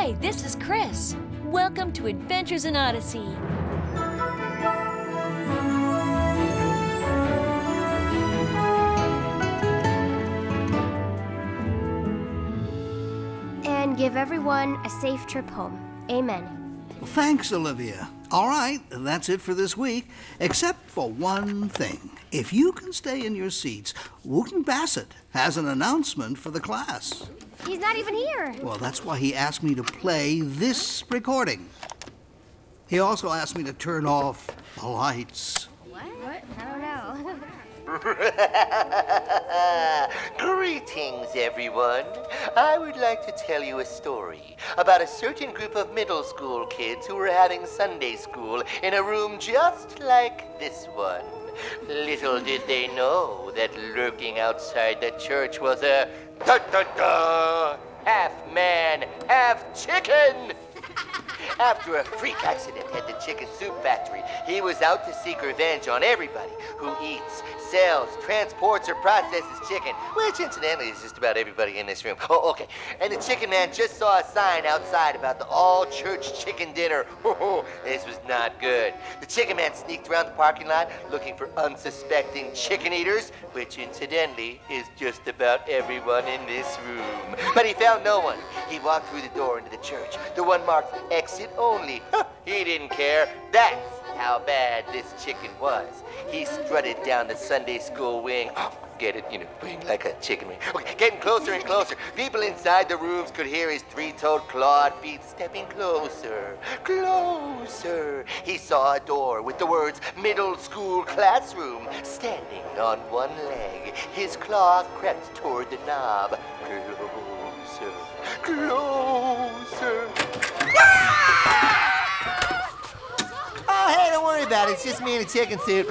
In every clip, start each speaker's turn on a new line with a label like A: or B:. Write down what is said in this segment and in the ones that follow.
A: Hi, this is Chris. Welcome to Adventures in Odyssey.
B: And give everyone a safe trip home. Amen.
C: Well, thanks, Olivia. All right, that's it for this week, except for one thing. If you can stay in your seats, Wooten Bassett has an announcement for the class.
B: He's not even here.
C: Well, that's why he asked me to play this recording. He also asked me to turn off the lights.
B: What? I don't know.
D: Greetings, everyone. I would like to tell you a story about a certain group of middle school kids who were having Sunday school in a room just like this one. Little did they know that lurking outside the church was a half man, half chicken. After a freak accident at the chicken soup factory, he was out to seek revenge on everybody who eats, sells, transports, or processes chicken, which incidentally is just about everybody in this room. Oh, okay. And the chicken man just saw a sign outside about the all-church chicken dinner. Oh, this was not good. The chicken man sneaked around the parking lot looking for unsuspecting chicken eaters, which incidentally is just about everyone in this room. But he found no one. He walked through the door into the church, the one marked exit only. He didn't care. That's how bad this chicken was. He strutted down the Sunday school wing. Get it? Wing like a chicken wing. Okay, getting closer and closer. People inside the rooms could hear his three-toed clawed feet stepping closer, closer. He saw a door with the words middle school classroom standing on one leg. His claw crept toward the knob. Closer, closer. Oh, hey, don't worry about it. It's just me and a chicken soup.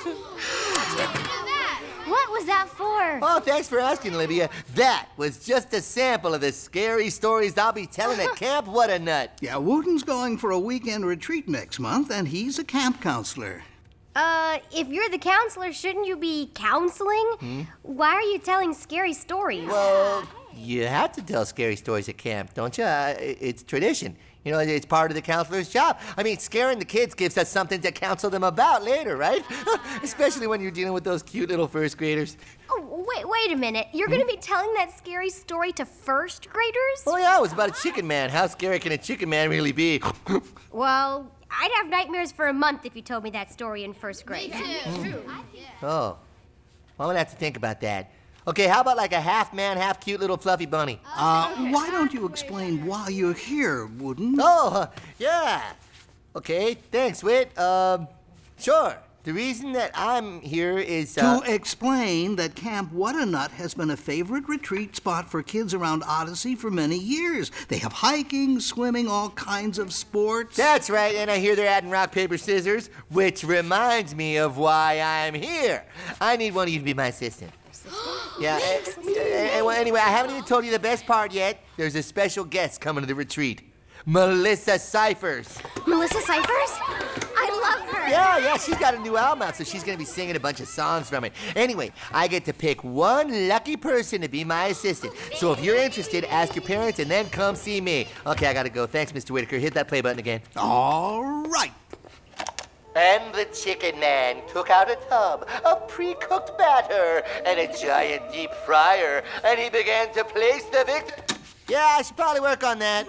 B: What was that for?
D: Oh, thanks for asking, Olivia. That was just a sample of the scary stories I'll be telling at Camp What a Nut.
C: Yeah, Wooten's going for a weekend retreat next month, and he's a camp counselor.
B: If you're the counselor, shouldn't you be counseling? Why are you telling scary stories?
D: Well, you have to tell scary stories at camp, don't you? It's tradition. It's part of the counselor's job. I mean, scaring the kids gives us something to counsel them about later, right? Especially when you're dealing with those cute little first graders.
B: Oh, wait a minute. You're going to be telling that scary story to first graders?
D: Oh, yeah, it was about a chicken man. How scary can a chicken man really be?
B: Well, I'd have nightmares for a month if you told me that story in first grade.
E: Me too.
D: Oh, well, I'm going to have to think about that. Okay, how about like a half man, half cute little fluffy bunny?
C: Why don't you explain why you're here, Wooten?
D: Oh, yeah. Okay, thanks, Whit. Sure. The reason that I'm here is,
C: To explain that Camp What a Nut has been a favorite retreat spot for kids around Odyssey for many years. They have hiking, swimming, all kinds of sports.
D: That's right, and I hear they're adding rock, paper, scissors, which reminds me of why I'm here. I need one of you to be my assistant. Yeah, well, anyway, I haven't even told you the best part yet. There's a special guest coming to the retreat. Melissa Cyphers.
B: Melissa Cyphers? I love her.
D: Yeah, she's got a new album out, so she's going to be singing a bunch of songs from it. Anyway, I get to pick one lucky person to be my assistant. So if you're interested, ask your parents and then come see me. Okay, I got to go. Thanks, Mr. Whitaker. Hit that play button again.
C: All right.
D: And the chicken man took out a tub of pre-cooked batter and a giant deep fryer, and he began to place the victim. Yeah, I should probably work on that.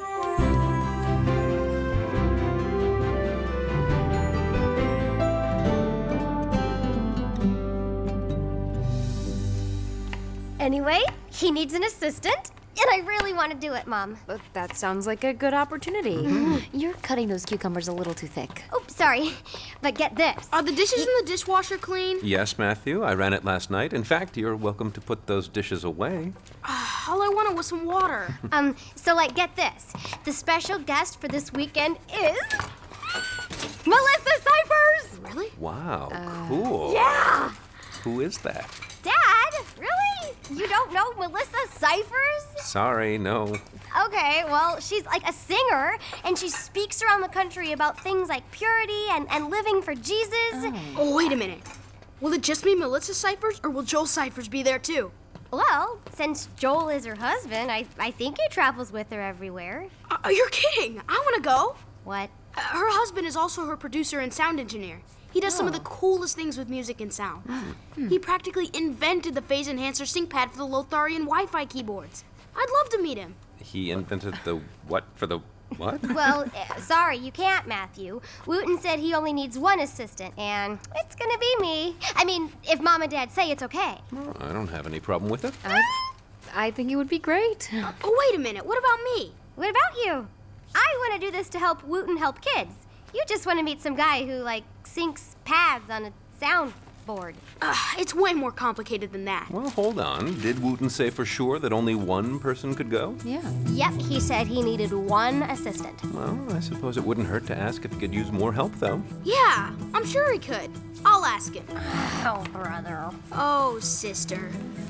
B: Anyway, he needs an assistant, and I really want to do it, Mom.
F: But that sounds like a good opportunity.
A: Mm-hmm. You're cutting those cucumbers a little too thick.
B: Oh, sorry, but get this.
E: Are the dishes in the dishwasher clean?
G: Yes, Matthew, I ran it last night. In fact, you're welcome to put those dishes away.
E: All I wanted was some water.
B: So get this. The special guest for this weekend is Melissa Cyphers!
E: Really?
G: Wow, cool.
B: Yeah!
G: Who is that?
B: Dad, really? You don't know Melissa Cyphers?
G: Sorry, no.
B: Okay, well, she's like a singer, and she speaks around the country about things like purity and living for Jesus.
E: Oh, wait a minute. Will it just be Melissa Cyphers, or will Joel Cyphers be there too?
B: Well, since Joel is her husband, I think he travels with her everywhere.
E: Oh, you're kidding. I want to go.
B: What?
E: Her husband is also her producer and sound engineer. He does some of the coolest things with music and sound. He practically invented the phase enhancer sync pad for the Lotharian Wi-Fi keyboards. I'd love to meet him.
G: He invented the what for the what?
B: Well, sorry, you can't, Matthew. Wooten said he only needs one assistant, and it's gonna be me. I mean, if Mom and Dad say it's okay.
G: Well, I don't have any problem with it.
F: I think it would be great.
E: Oh, wait a minute. What about me?
B: What about you? I want to do this to help Wooten help kids. You just want to meet some guy who, syncs pads on a soundboard.
E: It's way more complicated than that.
G: Well, hold on. Did Wooten say for sure that only one person could go?
F: Yeah.
B: Yep, he said he needed one assistant.
G: Well, I suppose it wouldn't hurt to ask if he could use more help, though.
E: Yeah, I'm sure he could. I'll ask him.
B: Oh, brother.
E: Oh, sister.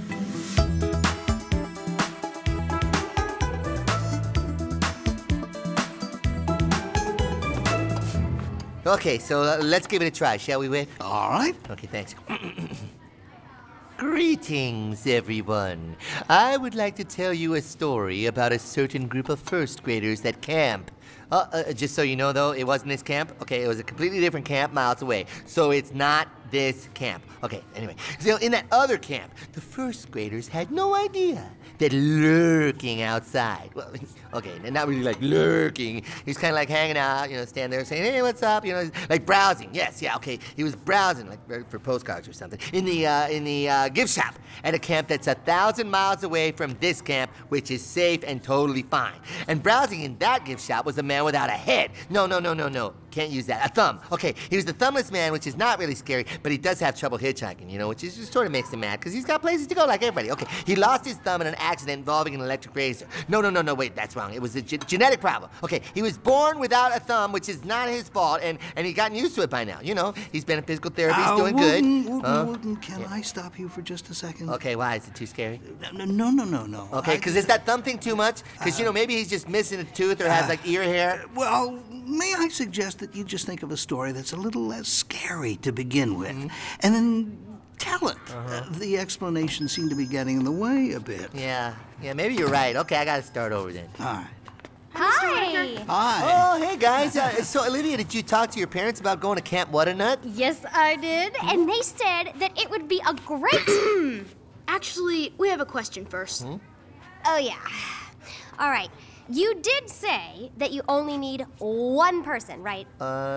D: Okay, so let's give it a try, shall we, Whit?
C: All right.
D: Okay, thanks. Greetings, everyone. I would like to tell you a story about a certain group of first graders at camp. Just so you know, though, it wasn't this camp. Okay, it was a completely different camp miles away. So it's not this camp. Okay, anyway. So in that other camp, the first graders had no idea that lurking outside, well, okay, not really like lurking. He was kind of like hanging out, standing there saying, hey, what's up? Like browsing. Yes, yeah, okay. He was browsing, like for postcards or something, in the gift shop at a camp that's 1,000 miles away from this camp, which is safe and totally fine. And browsing in that gift shop was a man without a head. No. Can't use that. A thumb. Okay, he was the thumbless man, which is not really scary, but he does have trouble hitchhiking, which is just sort of makes him mad, because he's got places to go like everybody. Okay, he lost his thumb in an accident involving an electric razor. No, wait, that's wrong. It was a genetic problem. Okay, he was born without a thumb, which is not his fault, and he's gotten used to it by now. He's been in physical therapy, he's doing good.
C: Wooten, can I stop you for just a second?
D: Okay, why? Is it too scary?
C: No.
D: Okay, because is that thumb thing too much? Because, maybe he's just missing a tooth or has, ear hair.
C: Well, may I suggest that you just think of a story that's a little less scary to begin with, and then tell it. The explanations seem to be getting in the way a bit.
D: Yeah, maybe you're right. Okay, I gotta start over then.
C: All right.
B: Hi.
C: Hi.
D: Oh, hey, guys. So, Olivia, did you talk to your parents about going to Camp What-A-Nut?
B: Yes, I did. And they said that it would be a great...
E: Actually, we have a question first.
B: Oh, yeah. All right. You did say that you only need one person, right?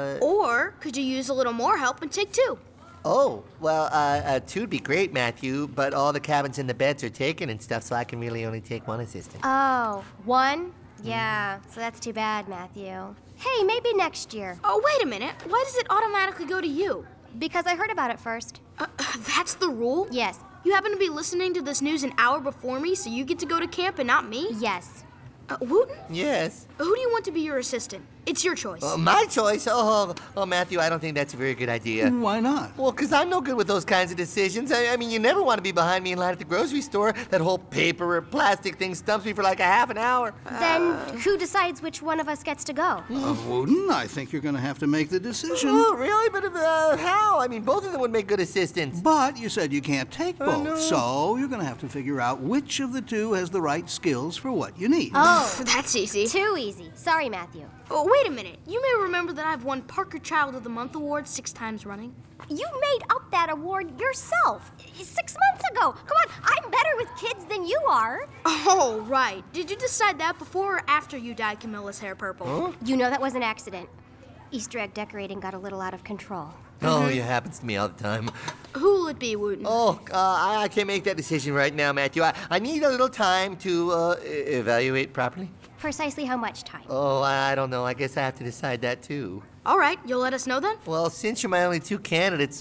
E: Or could you use a little more help and take two?
D: Oh, well, two'd be great, Matthew, but all the cabins and the beds are taken and stuff, so I can really only take one assistant.
B: Oh, one? Yeah, so that's too bad, Matthew. Hey, maybe next year.
E: Oh, wait a minute. Why does it automatically go to you?
B: Because I heard about it first.
E: That's the rule?
B: Yes.
E: You happen to be listening to this news an hour before me, so you get to go to camp and not me?
B: Yes.
E: Wooten?
D: Yes?
E: Who do you want to be your assistant? It's your choice.
D: My choice? Oh, Matthew, I don't think that's a very good idea.
C: Why not?
D: Well, because I'm no good with those kinds of decisions. I mean, you never want to be behind me in line at the grocery store. That whole paper or plastic thing stumps me for like a half an hour.
B: Then who decides which one of us gets to go?
C: Wooten, I think you're going to have to make the decision.
D: Oh, really? But how? I mean, both of them would make good assistants.
C: But you said you can't take both,
D: no.
C: so you're going to have to figure out which of the two has the right skills for what you need.
B: Oh,
E: That's easy.
B: too easy. Sorry, Matthew.
E: Oh, wait a minute. You may remember that I've won Parker Child of the Month award 6 times running.
B: You made up that award yourself 6 months ago. Come on, I'm better with kids than you are.
E: Oh, right. Did you decide that before or after you dyed Camilla's hair purple?
D: Huh?
B: You know that was an accident. Easter egg decorating got a little out of control.
D: Oh, it happens to me all the time.
E: Who will it be, Wooten?
D: Oh, I can't make that decision right now, Matthew. I need a little time to evaluate properly.
B: Precisely how much time?
D: Oh, I don't know. I guess I have to decide that, too.
E: All right, you'll let us know then?
D: Well, since you're my only two candidates,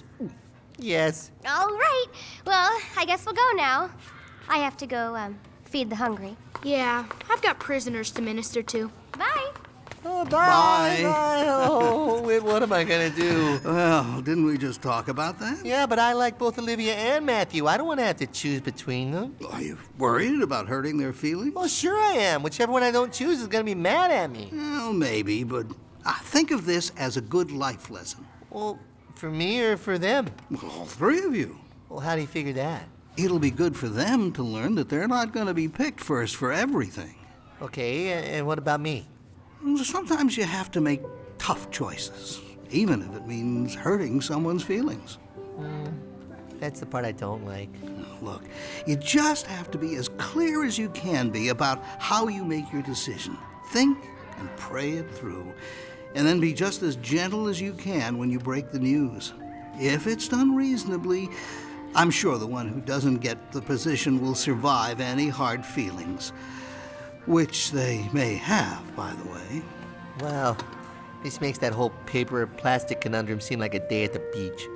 D: yes.
B: All right. Well, I guess we'll go now. I have to go feed the hungry.
E: Yeah, I've got prisoners to minister to.
B: Bye.
D: Oh, bye.
C: Bye.
D: Bye. Oh, what am I going to do?
C: Well, didn't we just talk about that?
D: Yeah, but I like both Olivia and Matthew. I don't want to have to choose between them.
C: Are you worried about hurting their feelings?
D: Well, sure I am. Whichever one I don't choose is going to be mad at me.
C: Well, maybe, but think of this as a good life lesson.
D: Well, for me or for them?
C: Well, all three of you.
D: Well, how do you figure that?
C: It'll be good for them to learn that they're not going to be picked first for everything.
D: Okay, and what about me?
C: Sometimes you have to make tough choices, even if it means hurting someone's feelings.
D: That's the part I don't like.
C: Look, you just have to be as clear as you can be about how you make your decision. Think and pray it through, and then be just as gentle as you can when you break the news. If it's done reasonably, I'm sure the one who doesn't get the position will survive any hard feelings, which they may have, by the way.
D: Wow, this makes that whole paper or plastic conundrum seem like a day at the beach.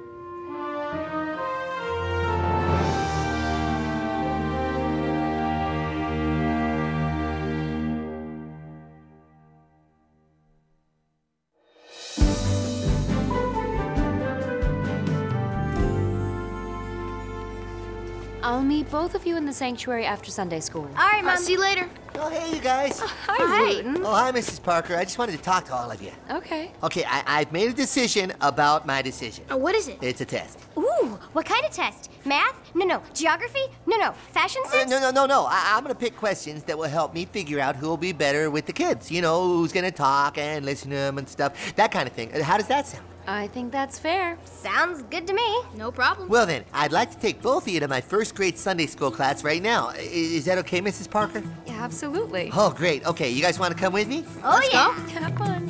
F: I'll meet both of you in the sanctuary after Sunday school.
B: All right, Mom.
E: See you later.
D: Oh, hey, you guys.
F: Hi, Wooten.
D: Oh, hi, Mrs. Parker. I just wanted to talk to all of you.
F: Okay.
D: Okay, I've made a decision about my decision.
E: What is it?
D: It's a test.
B: Ooh, what kind of test? Math? No. Geography? No. Fashion sense?
D: No. I'm gonna pick questions that will help me figure out who will be better with the kids. You know, who's gonna talk and listen to them and stuff. That kind of thing. How does that sound?
F: I think that's fair.
B: Sounds good to me.
E: No problem.
D: Well then, I'd like to take both of you to my first grade Sunday school class right now. Is that okay, Mrs. Parker?
F: Yeah, absolutely.
D: Oh, great. Okay, you guys want to come with me?
B: Oh,
E: Let's
B: yeah.
E: go.
F: Have fun.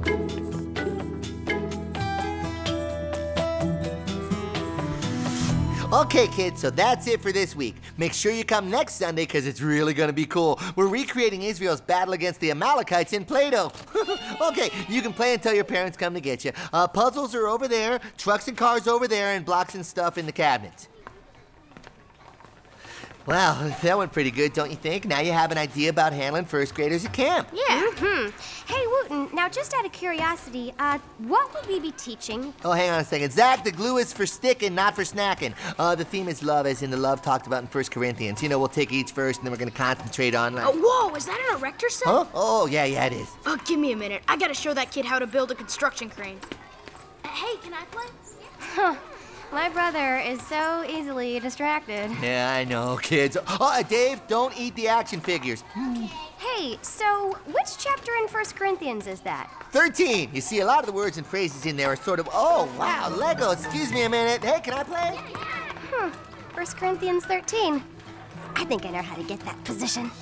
D: Okay, kids, so that's it for this week. Make sure you come next Sunday because it's really going to be cool. We're recreating Israel's battle against the Amalekites in Play-Doh. Okay, you can play until your parents come to get you. Puzzles are over there, trucks and cars over there, and blocks and stuff in the cabinets. Wow, that went pretty good, don't you think? Now you have an idea about handling first graders at camp.
E: Yeah.
B: Hey, Wooten, now just out of curiosity, what would we be teaching?
D: Oh, hang on a second. Zach, the glue is for sticking, not for snacking. The theme is love, as in the love talked about in 1 Corinthians. You know, we'll take each verse and then we're going to concentrate on...
E: Whoa, is that an erector set?
D: Huh? Oh, yeah, it is.
E: Oh, give me a minute. I gotta show that kid how to build a construction crane. Hey, can I play?
B: Huh. My brother is so easily distracted.
D: Yeah, I know, kids. Oh, Dave, don't eat the action figures.
B: Hey, so which chapter in 1 Corinthians is that?
D: 13. You see, a lot of the words and phrases in there are sort of, oh, wow, Lego, excuse me a minute. Hey, can I play?
B: 1 Corinthians 13. I think I know how to get that position.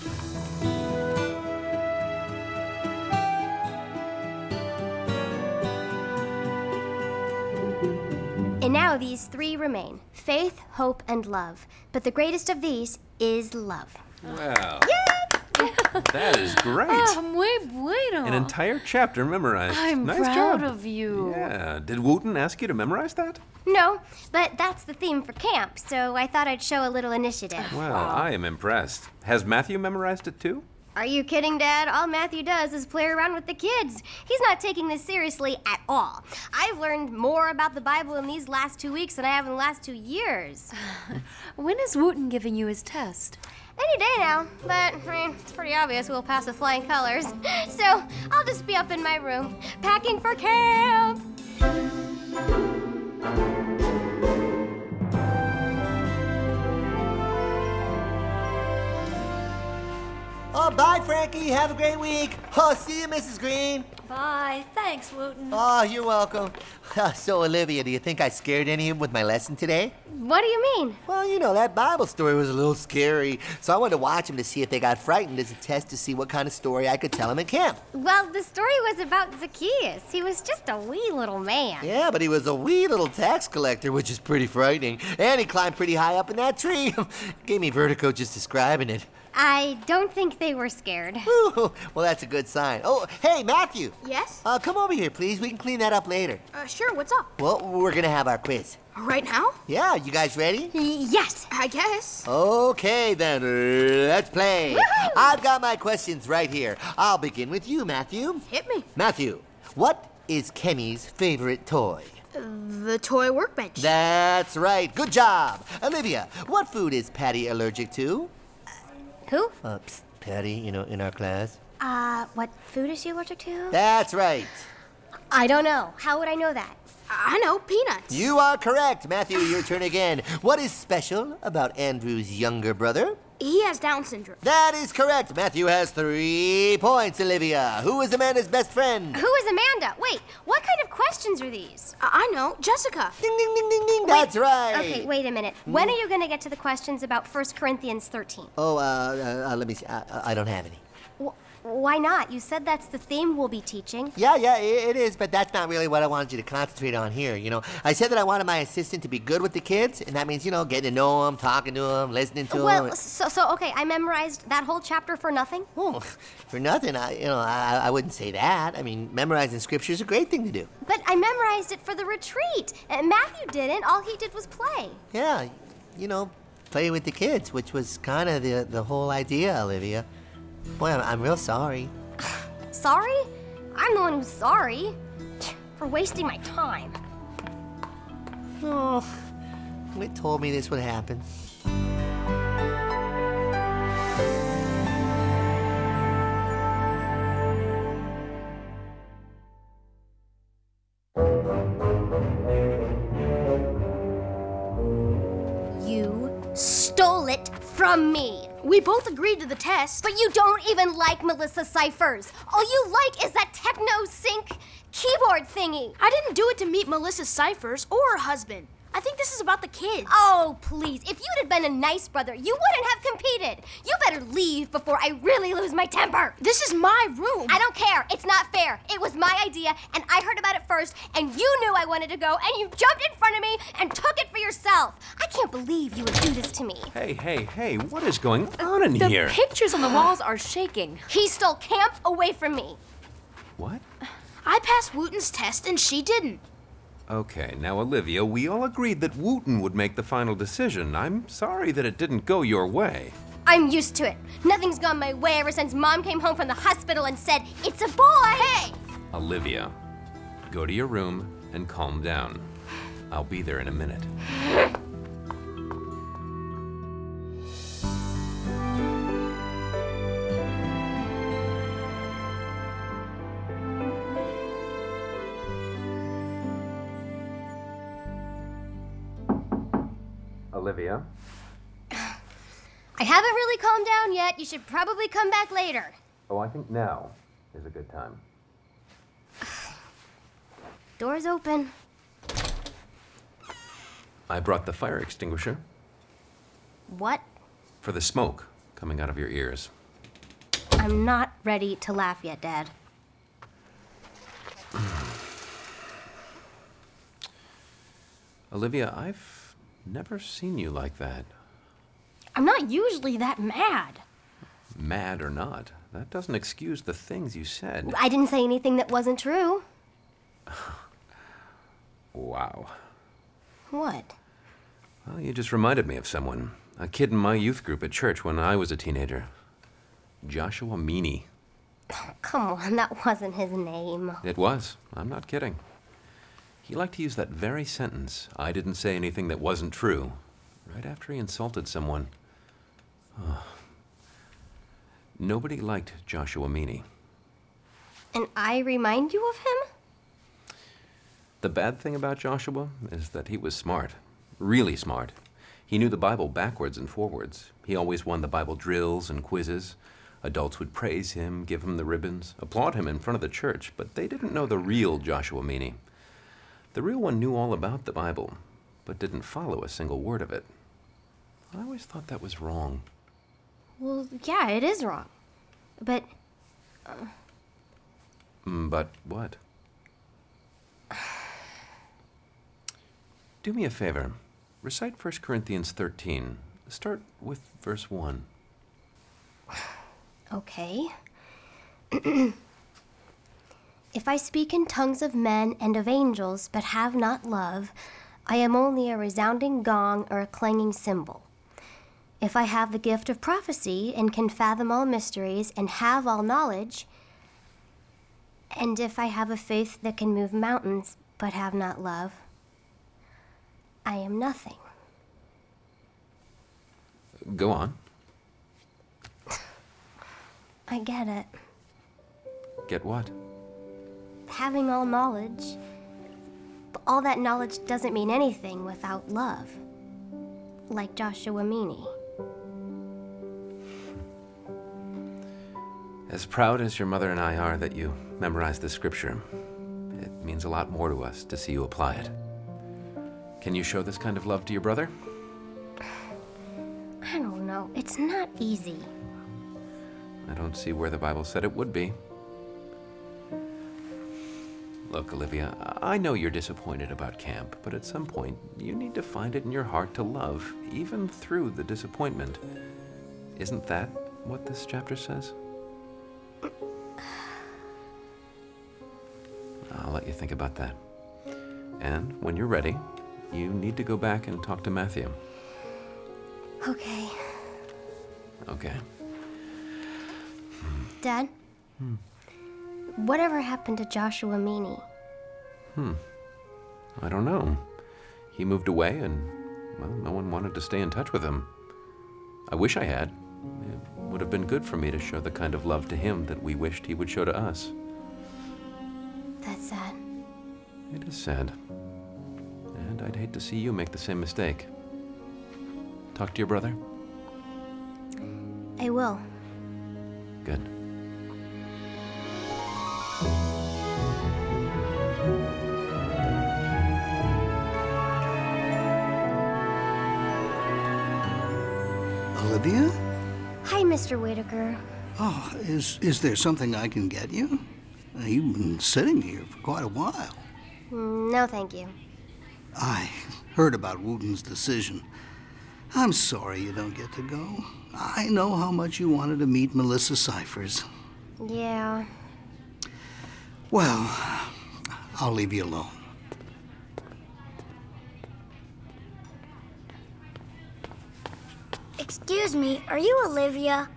B: And now these three remain: faith, hope, and love. But the greatest of these is love.
G: Wow. That is great.
F: Muy bueno.
G: An entire chapter memorized.
F: I'm
G: nice
F: proud
G: job.
F: of you.
G: Yeah. Did Wooten ask you to memorize that?
B: No, but that's the theme for camp, so I thought I'd show a little initiative.
G: Well, I am impressed. Has Matthew memorized it too?
B: Are you kidding, Dad? All Matthew does is play around with the kids. He's not taking this seriously at all. I've learned more about the Bible in these last 2 weeks than I have in the last 2 years.
F: When is Wooten giving you his test?
B: Any day now, but I mean, it's pretty obvious we'll pass with flying colors. So I'll just be up in my room, packing for camp.
D: Oh, bye, Frankie. Have a great week. Oh, see you, Mrs. Green.
A: Bye. Thanks, Wooten.
D: Oh, you're welcome. So, Olivia, do you think I scared any of them with my lesson today?
B: What do you mean?
D: Well, you know, that Bible story was a little scary, so I wanted to watch them to see if they got frightened as a test to see what kind of story I could tell them at camp.
B: Well, the story was about Zacchaeus. He was just a wee little man.
D: Yeah, but he was a wee little tax collector, which is pretty frightening. And he climbed pretty high up in that tree. Gave me vertigo just describing it.
B: I don't think they were scared.
D: Well, that's a good sign. Oh, hey, Matthew.
E: Yes?
D: Come over here, please. We can clean that up later.
E: Sure, what's up?
D: Well, we're gonna have our quiz.
E: Right now?
D: Yeah, you guys ready?
B: Yes.
E: I guess.
D: Okay, then, let's play.
B: Woohoo!
D: I've got my questions right here. I'll begin with you, Matthew.
E: Hit me.
D: Matthew, what is Kenny's favorite toy?
E: The toy workbench.
D: That's right. Good job. Olivia, what food is Patty allergic to?
B: Who?
D: Patty, you know, in our class.
B: What food is she allergic to?
D: That's right.
B: I don't know. How would I know that?
E: I know, peanuts.
D: You are correct. Matthew, your turn again. What is special about Andrew's younger brother?
E: He has Down syndrome.
D: That is correct. Matthew has 3 points, Olivia. Who is Amanda's best friend?
B: Who is Amanda? Wait, what kind of questions are these?
E: I know, Jessica.
D: Ding, ding, ding, ding, ding. That's right.
B: Okay, wait a minute. When are you going to get to the questions about 1 Corinthians 13?
D: Oh, let me see. I don't have any.
B: Why not? You said that's the theme we'll be teaching.
D: Yeah, it is, but that's not really what I wanted you to concentrate on here, you know. I said that I wanted my assistant to be good with the kids, and that means, you know, getting to know them, talking to them, listening to them.
B: Well, so okay, I memorized that whole chapter for nothing?
D: Oh, for nothing, I wouldn't say that. I mean, memorizing scripture is a great thing to do.
B: But I memorized it for the retreat. And Matthew didn't. All he did was play.
D: Yeah, you know, play with the kids, which was kind of the whole idea, Olivia. Boy, I'm real sorry.
B: Sorry? I'm the one who's sorry. For wasting my time.
D: Oh, it told me this would happen.
B: You stole it from me.
E: We both agreed to the test.
B: But you don't even like Melissa Cyphers. All you like is that techno sync keyboard thingy.
E: I didn't do it to meet Melissa Cyphers or her husband. I think this is about the kids.
B: Oh, please. If you'd have been a nice brother, you wouldn't have competed. You better leave before I really lose my temper.
E: This is my room.
B: I don't care. It's not fair. It was my idea, and I heard about it first, and you knew I wanted to go, and you jumped in front of me and took it for yourself. I can't believe you would do this to me.
G: Hey, what is going on in
F: The
G: here?
F: pictures on the walls are shaking.
B: He stole camp away from me.
G: What?
E: I passed Wooten's test and she didn't.
G: Okay, now, Olivia, we all agreed that Wooten would make the final decision. I'm sorry that it didn't go your way.
B: I'm used to it. Nothing's gone my way ever since Mom came home from the hospital and said, "It's a boy." Hey!
G: Olivia, go to your room and calm down. I'll be there in a minute. Olivia?
B: I haven't really calmed down yet. You should probably come back later.
G: Oh, I think now is a good time.
B: Door's open.
G: I brought the fire extinguisher
B: What?
G: for the smoke coming out of your ears.
B: I'm not ready to laugh yet, Dad.
G: Olivia, I've never seen you like that.
B: I'm not usually that mad.
G: Mad or not, that doesn't excuse the things you said.
B: I didn't say anything that wasn't true.
G: Wow.
B: What?
G: Well, you just reminded me of someone. A kid in my youth group at church when I was a teenager. Joshua Meany.
B: Come on, that wasn't his name.
G: It was. I'm not kidding. He liked to use that very sentence, "I didn't say anything that wasn't true," right after he insulted someone. Oh. Nobody liked Joshua Meany.
B: And I remind you of him?
G: The bad thing about Joshua is that he was smart. Really smart. He knew the Bible backwards and forwards. He always won the Bible drills and quizzes. Adults would praise him, give him the ribbons, applaud him in front of the church, but they didn't know the real Joshua Meany. The real one knew all about the Bible, but didn't follow a single word of it. I always thought that was wrong.
B: Well, yeah, it is wrong. But
G: But what? Do me a favor. Recite 1 Corinthians 13. Start with verse 1.
B: okay. If I speak in tongues of men and of angels, but have not love, I am only a resounding gong or a clanging cymbal. If I have the gift of prophecy and can fathom all mysteries and have all knowledge, and if I have a faith that can move mountains but have not love, I am nothing.
G: Go on.
B: I get it.
G: Get what?
B: Having all knowledge, but all that knowledge doesn't mean anything without love. Like Joshua Meany.
G: As proud as your mother and I are that you memorized the scripture, it means a lot more to us to see you apply it. Can you show this kind of love to your brother?
B: I don't know. It's not easy.
G: I don't see where the Bible said it would be. Look, Olivia, I know you're disappointed about camp, but at some point, you need to find it in your heart to love, even through the disappointment. Isn't that what this chapter says? I'll let you think about that. And when you're ready, you need to go back and talk to Matthew.
B: Okay.
G: Okay.
B: Dad? Whatever happened to Joshua Meany?
G: I don't know. He moved away and, well, no one wanted to stay in touch with him. I wish I had. It would have been good for me to show the kind of love to him that we wished he would show to us.
B: That's sad.
G: It is sad. And I'd hate to see you make the same mistake. Talk to your brother?
B: I will.
G: Good.
C: Olivia?
B: Hi, Mr. Whitaker.
C: Oh, is there something I can get you? You've been sitting here for quite a while.
B: No, thank you.
C: I heard about Wooten's decision. I'm sorry you don't get to go. I know how much you wanted to meet Melissa Cyphers.
B: Yeah.
C: Well, I'll leave you alone.
H: Excuse me, are you Olivia?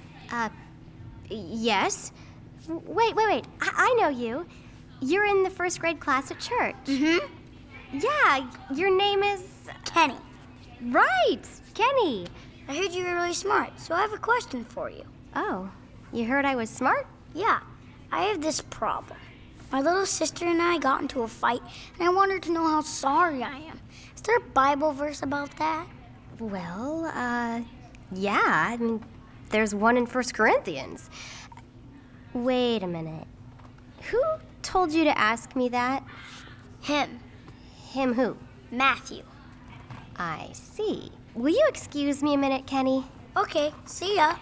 B: Yes? Wait. I know you. You're in the first grade class at church.
H: Mm-hmm.
B: Yeah, your name is...
H: Kenny.
B: Right, Kenny.
H: I heard you were really smart, so I have a question for you.
B: Oh, you heard I was smart?
H: Yeah, I have this problem. My little sister and I got into a fight, and I wanted to know how sorry I am. Is there a Bible verse about that?
B: Well, yeah. I mean, there's one in 1 Corinthians. Wait a minute. Who told you to ask me that?
H: Him.
B: Him who?
H: Matthew.
B: I see. Will you excuse me a minute, Kenny?
H: Okay, see ya.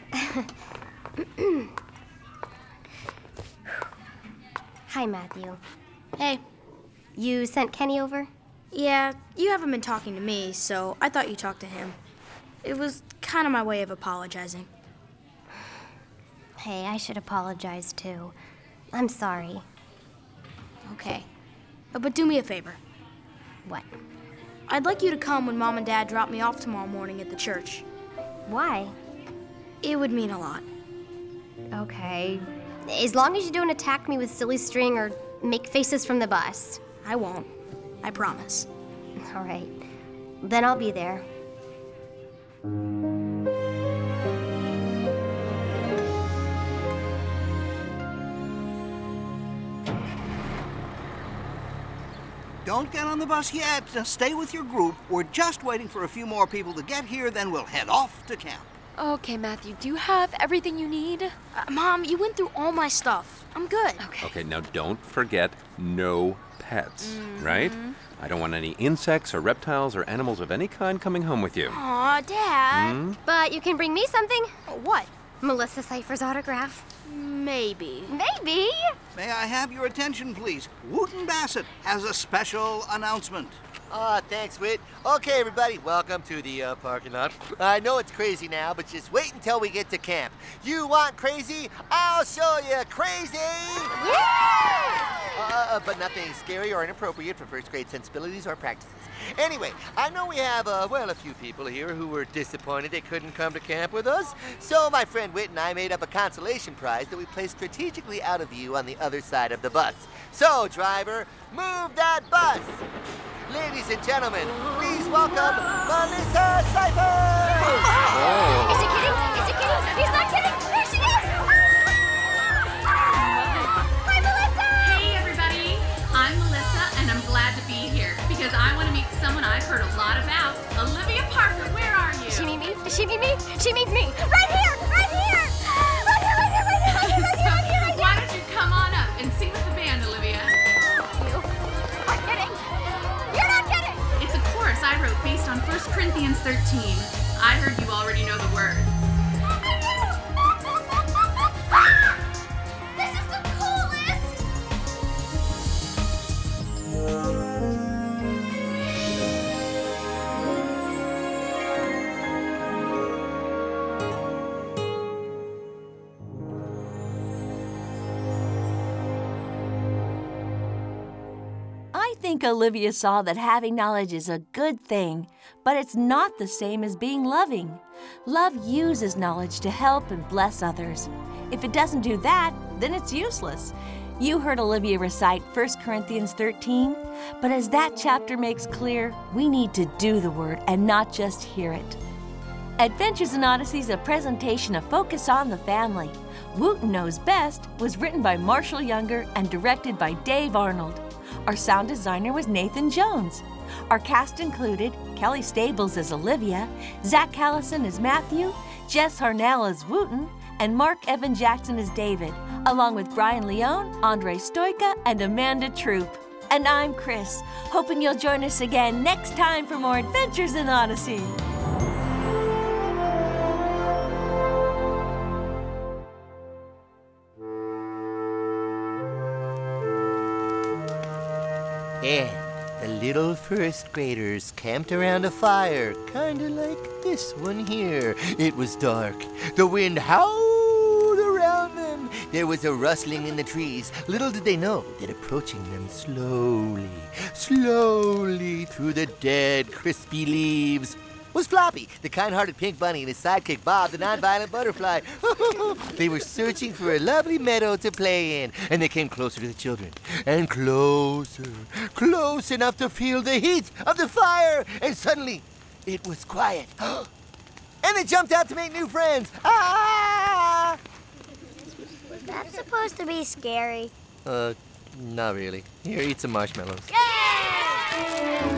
B: Hi, Matthew.
E: Hey.
B: You sent Kenny over?
E: Yeah, you haven't been talking to me, so I thought you talked to him. It was kind of my way of apologizing.
B: Hey, I should apologize too. I'm sorry.
E: Okay. But do me a favor.
B: What?
E: I'd like you to come when Mom and Dad drop me off tomorrow morning at the church.
B: Why?
E: It would mean a lot.
B: Okay. As long as you don't attack me with silly string or make faces from the bus.
E: I won't. I promise.
B: All right. Then I'll be there.
C: Don't get on the bus yet. Stay with your group. We're just waiting for a few more people to get here, then we'll head off to camp.
F: Okay, Matthew, do you have everything you need?
E: Mom, you went through all my stuff. I'm good.
G: Okay, now don't forget no pets, right? I don't want any insects or reptiles or animals of any kind coming home with you.
E: Aw, Dad.
B: But you can bring me something.
E: What?
B: Melissa Cyphers' autograph.
E: Maybe.
B: Maybe.
C: May I have your attention, please? Wooten Bassett has a special announcement.
D: Aw, thanks, Whit. Okay, everybody, welcome to the parking lot. I know it's crazy now, but just wait until we get to camp. You want crazy? I'll show you crazy! Yeah! But nothing scary or inappropriate for first grade sensibilities or practices. Anyway, I know we have, a few people here who were disappointed they couldn't come to camp with us. So my friend Whit and I made up a consolation prize that we placed strategically out of view on the other side of the bus. So, driver, move that bus! Ladies and gentlemen, please welcome Melissa Cyphers!
B: Is he kidding? Is he kidding? He's not kidding! There she is! Hi, Melissa!
I: Hey, everybody. I'm Melissa, and I'm glad to be here because I want to meet someone I've heard a lot about. Olivia Parker, where are you?
B: Does she mean me? Does she mean me? She means me! Right here! Right here! Right here, right here, right here!
I: 13. I heard you already know the words.
H: This is the coolest!
A: I think Olivia saw that having knowledge is a good thing, but it's not the same as being loving. Love uses knowledge to help and bless others. If it doesn't do that, then it's useless. You heard Olivia recite 1 Corinthians 13, but as that chapter makes clear, we need to do the word and not just hear it. Adventures in Odyssey is a presentation of Focus on the Family. Wooten Knows Best was written by Marshall Younger and directed by Dave Arnold. Our sound designer was Nathan Jones. Our cast included Kelly Stables as Olivia, Zach Callison as Matthew, Jess Harnell as Wooten, and Mark Evan Jackson as David, along with Brian Leone, Andre Stoica, and Amanda Troop. And I'm Chris, hoping you'll join us again next time for more Adventures in Odyssey.
D: And the little first graders camped around a fire, kinda like this one here. It was dark. The wind howled around them. There was a rustling in the trees. Little did they know that approaching them slowly through the dead, crispy leaves was Floppy, the kind-hearted pink bunny, and his sidekick Bob, the non-violent butterfly. They were searching for a lovely meadow to play in, and they came closer to the children, and closer, close enough to feel the heat of the fire, and suddenly it was quiet. And they jumped out to make new friends. Ah!
H: Was that supposed to be scary?
D: Not really. Here, eat some marshmallows.
H: Yay!